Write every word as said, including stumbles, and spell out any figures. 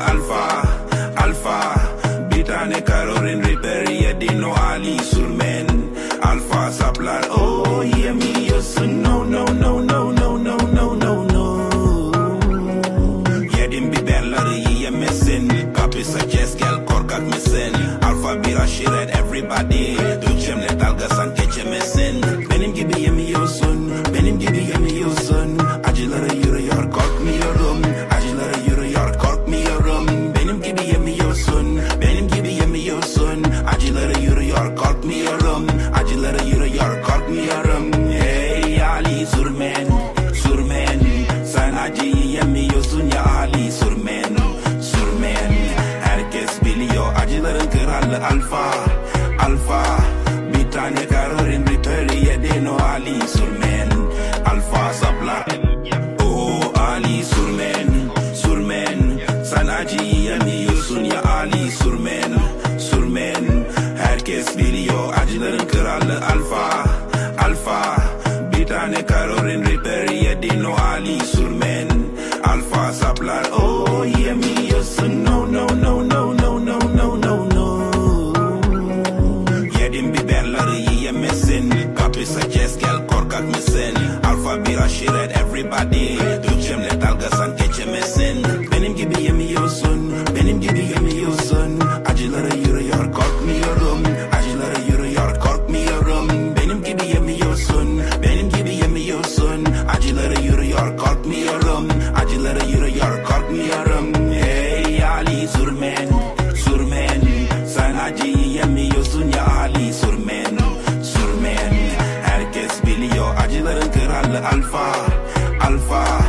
alpha, alpha. Bitane Caroline Reaper, Yedino Ali Surmen, alpha Saplar. Oh, hear me, yes, no, no, no, no, no, no, no, no, no. Yedim Bibeller, ye missing. Papi suggest girl Korkak missing. Alpha Bira Shired, everybody. Do Jem let Algas and catch a missing. Benim Gibi Yemi Yosun, Benim Gibi Yemi Yosun. Agilara Yura York, Kork me your room. Agilara Yura York, Kork me your room. Benim Gibi Yemi Yosun, Benim Gibi Yemi Yosun. Agilara Yura York, Kork me your room. Agilara Yura York, Kork me your room. Hey, Ali Surmen, Surmen. Sanaji Yemi Yosun, Ya Ali Surmen, Surmen. Herkes biliyor acıların kralı alfa, alfa. Bir tane Caroline Reaper Yedino Ali Surmen, alfa saplar. Oh Ali Surmen, Surmen. Sen acı yemiyorsun ya Ali Surmen, Surmen. Herkes biliyor acıların kralı alfa, alfa. Bir tane Caroline Reaper Yedino Ali Surmen, alfa saplar. Oh yemiyorsun, no no no no no no no no no. Yedim biberleri yiyemezsin. Kapı suggest gel korkak mısın? Alfa bira şiret everybody. Dökçem let dalgasan geçemezsin. Benim gibi yemiyorsun, benim gibi yemiyorsun. Acılara yürüyor korkmuyorum. Acılara yürüyor korkmuyorum. Benim gibi yemiyorsun, benim gibi yemiyorsun. Acılara yürüyor korkmuyorum. Acılara yürüyor korkmuyorum. Hey Ali Surmen, Surmen. Sen acı yemiyorsun ya Ali Surmen, Surmen. Herkes biliyor acıların kralı alfa, alfa.